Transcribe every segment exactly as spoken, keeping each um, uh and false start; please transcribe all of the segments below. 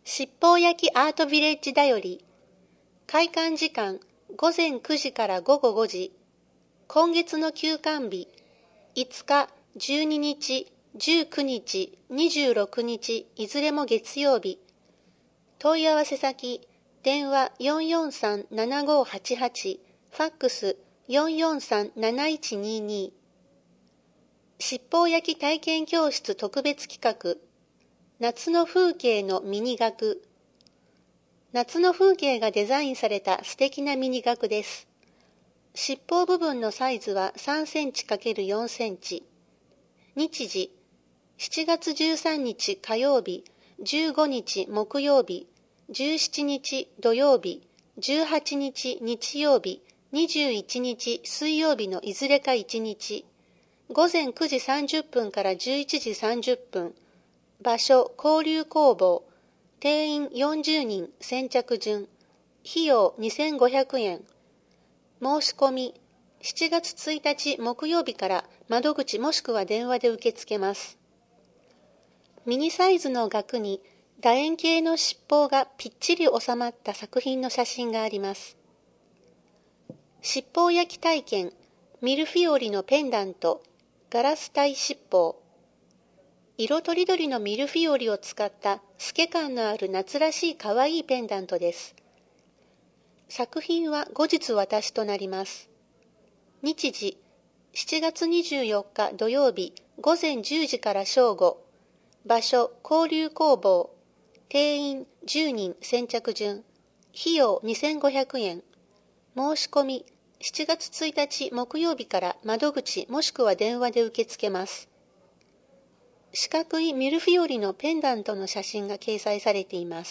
七宝焼きアートビレッジだより、開館時間ごぜんくじからごごごじ、今月の休館日いつか、じゅうににち、じゅうくにち、にじゅうろくにち、いずれも月曜日。問い合わせ先、電話 よんよんさんななごはちはち、ファックス よんよんさんなないちにに。七宝焼き体験教室特別企画、夏の風景のミニ額。夏の風景がデザインされた素敵なミニ額です。尻尾部分のサイズはさんセンチ×よんセンチ。日時、しちがつじゅうさんにち火曜日、じゅうごにち木曜日、じゅうしちにち土曜日、じゅうはちにち日曜日、にじゅういちにち水曜日のいずれかいちにち。ごぜんくじさんじゅっぷんからじゅういちじさんじゅっぷん。場所、交流工房。定員よんじゅうにん、先着順。費用にせんごひゃくえん。申し込み、しちがつついたち木曜日から窓口もしくは電話で受け付けます。ミニサイズの額に楕円形の尻尾がぴっちり収まった作品の写真があります。七宝焼き体験、ミルフィオリのペンダント、ガラス体七宝。色とりどりのミルフィオリを使った透け感のある夏らしいかわいいペンダントです。作品は後日渡しとなります。日時、しちがつにじゅうよっか土曜日ごぜんじゅうじから正午。場所、交流工房。定員じゅうにん先着順。費用にせんごひゃくえん。申し込み、しちがつついたち木曜日から窓口もしくは電話で受け付けます。四角いミルフィオリのペンダントの写真が掲載されています。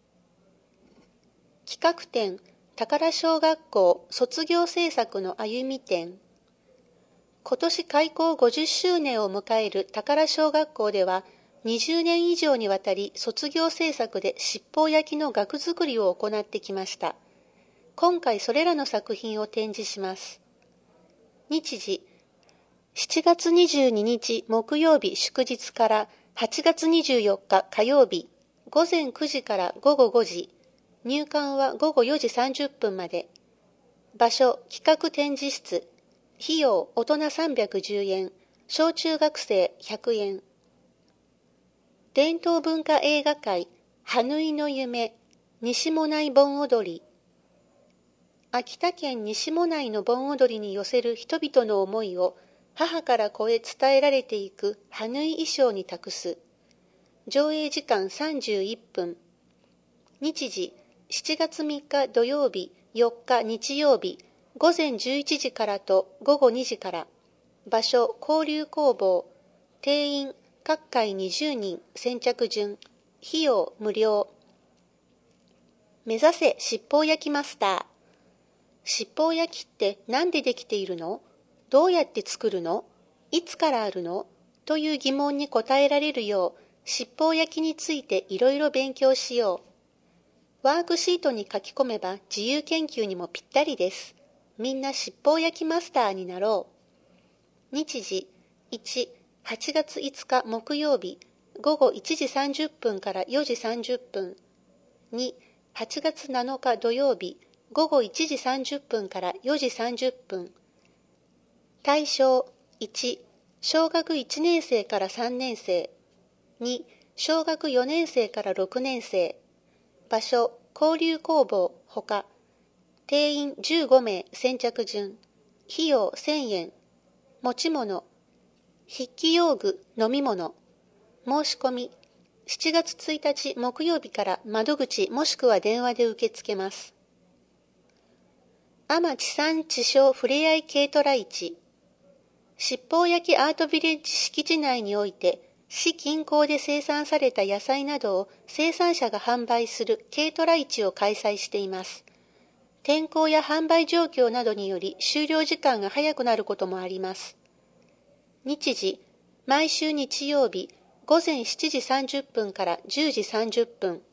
企画展、宝小学校卒業制作の歩み展。今年開校ごじゅっしゅうねんを迎える宝小学校では、にじゅうねん以上にわたり卒業制作で七宝焼きの額作りを行ってきました。今回それらの作品を展示します。日時、しちがつにじゅうににち木曜日祝日からはちがつにじゅうよっか火曜日、ごぜんくじからごごごじ、入館はごごよじさんじゅっぷんまで。場所、企画展示室。費用、大人さんびゃくじゅうえん、小中学生ひゃくえん。伝統文化映画会、ハヌイの夢、西馬音内盆踊り。秋田県西馬音内の盆踊りに寄せる人々の思いを母から子へ伝えられていくハヌイ衣装に託す。上映時間さんじゅういっぷん。日時、しちがつみっか土曜日、よっか日曜日、ごぜんじゅういちじからとごごにじから。場所、交流工房。定員、各回にじゅうにん、先着順。費用、無料。目指せ七宝焼きマスター。七宝焼きって何でできているの？どうやって作るの？いつからあるの？という疑問に答えられるよう、七宝焼きについていろいろ勉強しよう。ワークシートに書き込めば自由研究にもぴったりです。みんな七宝焼きマスターになろう。日時、いち、はちがついつか木曜日、ごごいちじさんじゅっぷんからよじさんじゅっぷん。に、はちがつなのか土曜日、ごごいちじさんじゅっぷんからよじさんじゅっぷん。対象、いち、小学いちねんせいからさんねんせい。に、小学よねんせいからろくねんせい。場所、交流工房ほか。定員じゅうごめい先着順。費用せんえん。持ち物。筆記用具、飲み物。申し込み。しちがつついたち木曜日から窓口もしくは電話で受け付けます。海士地産地消ふれあい軽トラ市。七宝焼きアートビレッジ敷地内において、市近郊で生産された野菜などを生産者が販売する軽トラ市を開催しています。天候や販売状況などにより終了時間が早くなることもあります。日時、毎週日曜日、ごぜんしちじさんじゅっぷんからじゅうじさんじゅっぷん。